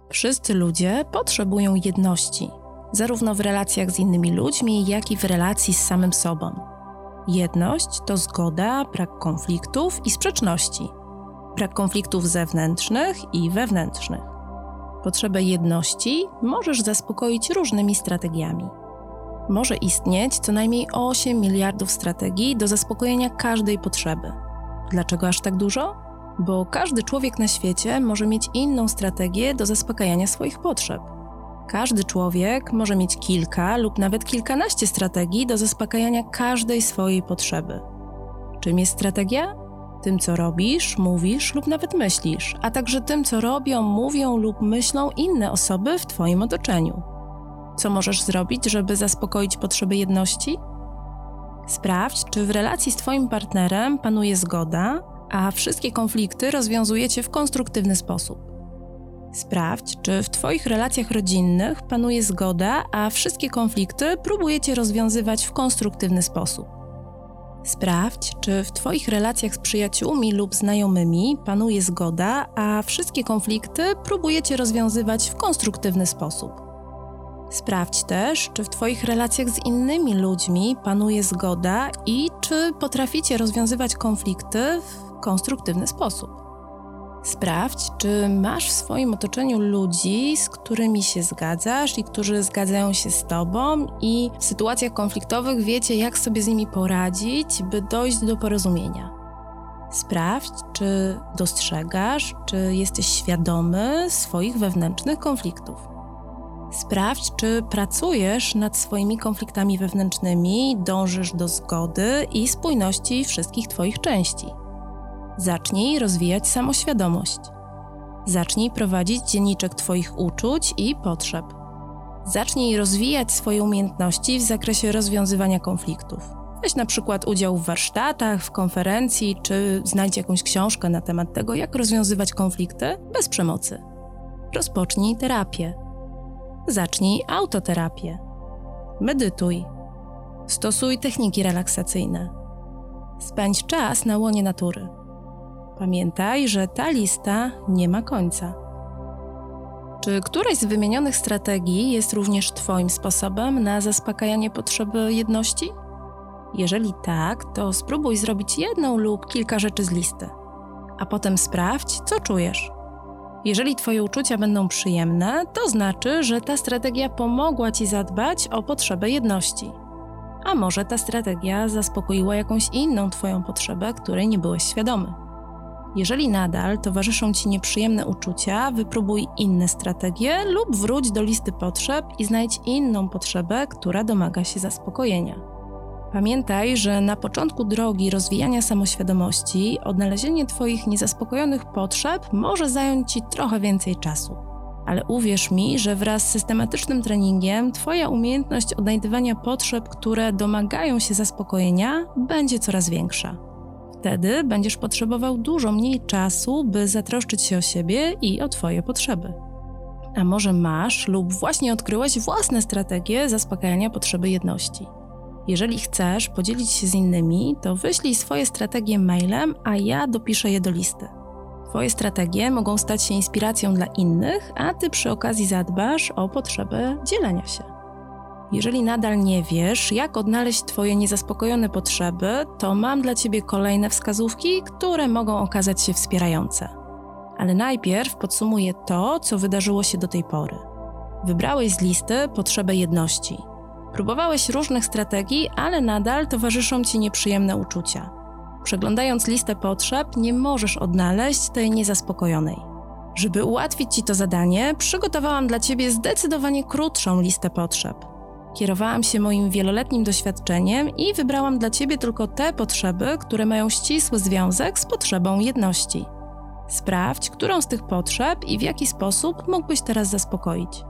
Wszyscy ludzie potrzebują jedności, zarówno w relacjach z innymi ludźmi, jak i w relacji z samym sobą. Jedność to zgoda, brak konfliktów i sprzeczności. Brak konfliktów zewnętrznych i wewnętrznych. Potrzebę jedności możesz zaspokoić różnymi strategiami. Może istnieć co najmniej 8 miliardów strategii do zaspokojenia każdej potrzeby. Dlaczego aż tak dużo? Bo każdy człowiek na świecie może mieć inną strategię do zaspokajania swoich potrzeb. Każdy człowiek może mieć kilka lub nawet kilkanaście strategii do zaspokajania każdej swojej potrzeby. Czym jest strategia? Tym, co robisz, mówisz lub nawet myślisz, a także tym, co robią, mówią lub myślą inne osoby w Twoim otoczeniu. Co możesz zrobić, żeby zaspokoić potrzeby jedności? Sprawdź, czy w relacji z Twoim partnerem panuje zgoda, a wszystkie konflikty rozwiązujecie w konstruktywny sposób. Sprawdź, czy w Twoich relacjach rodzinnych panuje zgoda, a wszystkie konflikty próbujecie rozwiązywać w konstruktywny sposób. Sprawdź, czy w Twoich relacjach z przyjaciółmi lub znajomymi panuje zgoda, a wszystkie konflikty próbujecie rozwiązywać w konstruktywny sposób. Sprawdź też, czy w Twoich relacjach z innymi ludźmi panuje zgoda i czy potraficie rozwiązywać konflikty w konstruktywny sposób. Sprawdź, czy masz w swoim otoczeniu ludzi, z którymi się zgadzasz i którzy zgadzają się z Tobą i w sytuacjach konfliktowych wiecie, jak sobie z nimi poradzić, by dojść do porozumienia. Sprawdź, czy dostrzegasz, czy jesteś świadomy swoich wewnętrznych konfliktów. Sprawdź, czy pracujesz nad swoimi konfliktami wewnętrznymi, dążysz do zgody i spójności wszystkich Twoich części. Zacznij rozwijać samoświadomość. Zacznij prowadzić dzienniczek Twoich uczuć i potrzeb. Zacznij rozwijać swoje umiejętności w zakresie rozwiązywania konfliktów. Weź na przykład udział w warsztatach, w konferencji, czy znajdź jakąś książkę na temat tego, jak rozwiązywać konflikty bez przemocy. Rozpocznij terapię. Zacznij autoterapię. Medytuj. Stosuj techniki relaksacyjne. Spędź czas na łonie natury. Pamiętaj, że ta lista nie ma końca. Czy któraś z wymienionych strategii jest również Twoim sposobem na zaspokajanie potrzeby jedności? Jeżeli tak, to spróbuj zrobić jedną lub kilka rzeczy z listy, a potem sprawdź, co czujesz. Jeżeli Twoje uczucia będą przyjemne, to znaczy, że ta strategia pomogła Ci zadbać o potrzebę jedności. A może ta strategia zaspokoiła jakąś inną Twoją potrzebę, której nie byłeś świadomy. Jeżeli nadal towarzyszą Ci nieprzyjemne uczucia, wypróbuj inne strategie lub wróć do listy potrzeb i znajdź inną potrzebę, która domaga się zaspokojenia. Pamiętaj, że na początku drogi rozwijania samoświadomości odnalezienie Twoich niezaspokojonych potrzeb może zająć Ci trochę więcej czasu. Ale uwierz mi, że wraz z systematycznym treningiem Twoja umiejętność odnajdywania potrzeb, które domagają się zaspokojenia, będzie coraz większa. Wtedy będziesz potrzebował dużo mniej czasu, by zatroszczyć się o siebie i o Twoje potrzeby. A może masz lub właśnie odkryłeś własne strategie zaspokajania potrzeby jedności? Jeżeli chcesz podzielić się z innymi, to wyślij swoje strategie mailem, a ja dopiszę je do listy. Twoje strategie mogą stać się inspiracją dla innych, a Ty przy okazji zadbasz o potrzebę dzielenia się. Jeżeli nadal nie wiesz, jak odnaleźć Twoje niezaspokojone potrzeby, to mam dla Ciebie kolejne wskazówki, które mogą okazać się wspierające. Ale najpierw podsumuję to, co wydarzyło się do tej pory. Wybrałeś z listy potrzebę jedności. Próbowałeś różnych strategii, ale nadal towarzyszą Ci nieprzyjemne uczucia. Przeglądając listę potrzeb, nie możesz odnaleźć tej niezaspokojonej. Żeby ułatwić Ci to zadanie, przygotowałam dla Ciebie zdecydowanie krótszą listę potrzeb. Kierowałam się moim wieloletnim doświadczeniem i wybrałam dla Ciebie tylko te potrzeby, które mają ścisły związek z potrzebą jedności. Sprawdź, którą z tych potrzeb i w jaki sposób mógłbyś teraz zaspokoić.